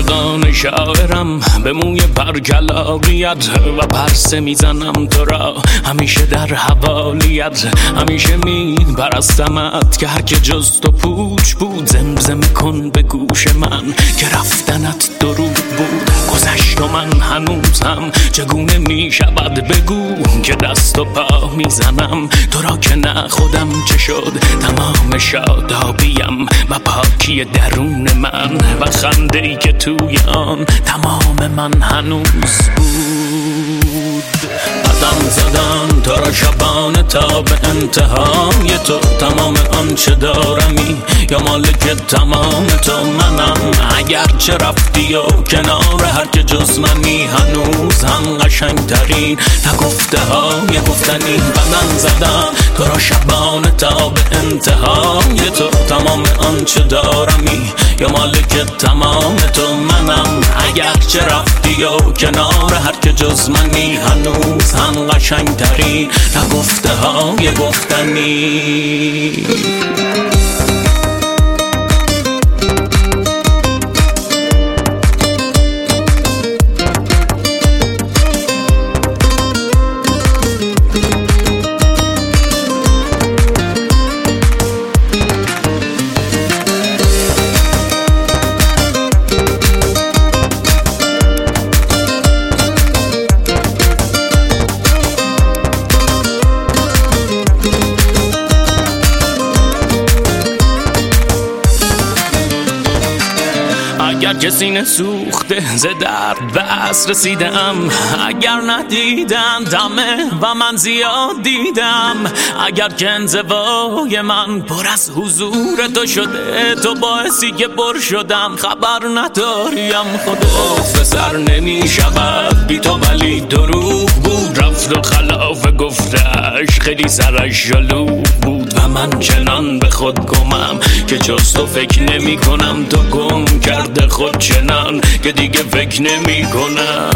فغان شاعرم به موی برگلاقیت و پرسه میزنم تو را همیشه در حوالیت. همیشه میپرستمت که هر که جز تو پوچ بود. زمزمه کن به گوش من که رفتنت درود بود. گذشت و من هنوزم چگونه میشود بگو که دست و پا میزنم تو را که نه خودم چه شد. تمام شادابیم و پاکی درون من و خنده‌ای که توی آن تمام من هنوز بود. قدم زدن تو را شبانه تا به انتهای تو. تمام آنچه دارمی یا مالک تمام تو منم. اگرچه رفتی و کنار هر که جز منی هنوز هم قشنگترین نگفته های گفتنی. قدم زدن تو را شبانه تا به انتهای تو. تمام آنچه دارمی یا مالک تمام تو منم. اگرچه رفتی و کنار هر که جز منی هنوز هم قشنگترین نگفته های گفتنی. اگر که سینه سوخته ز درد بس رسیدم. اگر ندیدن دمه و من زیاد دیدم. اگر که انزوای من پر از حضور تو شده تو باعثی که پر شدم. خبر نداریم خدا سر نمی شود بی تو ولی دروغ بود. رفت و خلاف گفتش خیلی سرش جلو بود و من چنان به خود گمم که جز تو فکر نمی کنم. تو گم کرده خود چنان که دیگه فکر نمی کنم.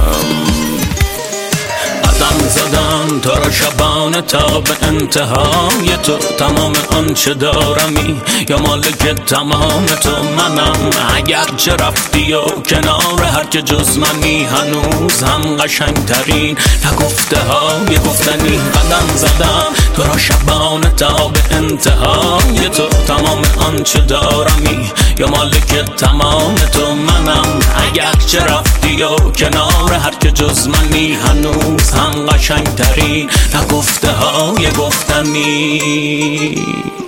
قدم زدم تو را شبانه تا به انتهای تو. تمام آنچه دارمی یا مالک تمام تو منم. اگرچه رفتی و کنار هر که جز منی هنوز هم قشنگترین نگفته های گفتنی. قدم زدم تو را شبانه تا به انتهای تو. تمام آنچه دارمی یا مالک تمام تو منم. اگرچه رفتی و کنار هر که جز منی هنوز هم قشنگترین نگفته های گفتنی.